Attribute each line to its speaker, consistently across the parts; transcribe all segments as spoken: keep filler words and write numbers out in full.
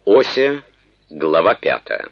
Speaker 1: Осия, глава пятая.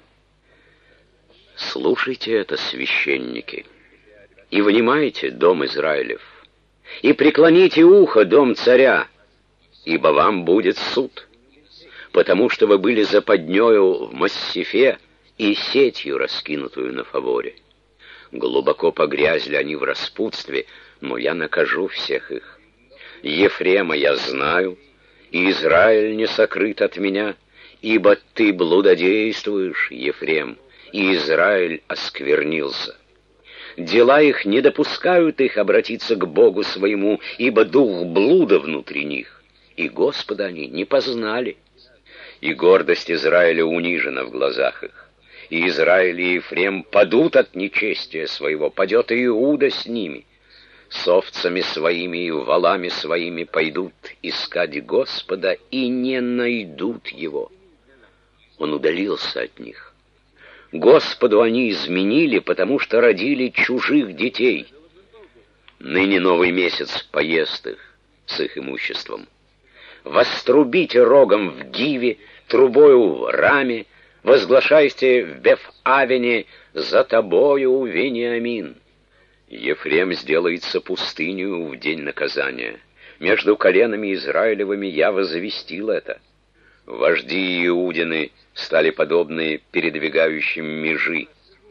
Speaker 1: Слушайте это, священники, и внимайте, дом Израилев, и преклоните ухо, дом царя, ибо вам будет суд, потому что вы были западнёю в Массифе и сетью, раскинутую на фаворе. Глубоко погрязли они в распутстве, но я накажу всех их. Ефрема я знаю, и Израиль не сокрыт от меня, ибо ты блудодействуешь, Ефрем, и Израиль осквернился. Дела их не допускают их обратиться к Богу своему, ибо дух блуда внутри них, и Господа они не познали. И гордость Израиля унижена в глазах их. И Израиль и Ефрем падут от нечестия своего, падет и Иуда с ними. С овцами своими и волами своими пойдут искать Господа и не найдут его. Он удалился от них. Господу они изменили, потому что родили чужих детей. Ныне новый месяц поест их с их имуществом. Вострубите рогом в Гиве, трубою в Раме, возглашайте в Беф-Авене: за тобою, Вениамин. Ефрем сделается пустынью в день наказания. Между коленами Израилевыми я возвестил это. Вожди Иудины стали подобны передвигающим межи.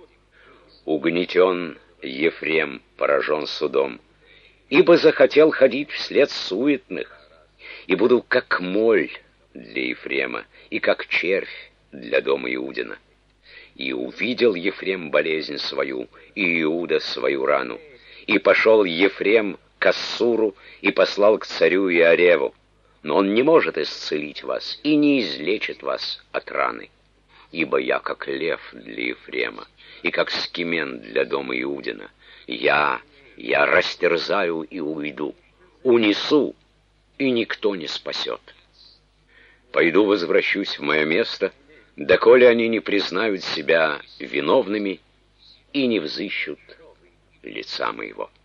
Speaker 1: Угнетен Ефрем, поражен судом, ибо захотел ходить вслед суетных, и буду как моль для Ефрема, и как червь для дома Иудина. И увидел Ефрем болезнь свою, и Иуда свою рану. И пошел Ефрем к Ассуру, и послал к царю Иареву. Но он не может исцелить вас, и не излечит вас от раны. Ибо я как лев для Ефрема, и как скимен для дома Иудина. Я, я растерзаю и уйду, унесу, и никто не спасет. Пойду возвращусь в мое место, доколе они не признают себя виновными и не взыщут лица моего.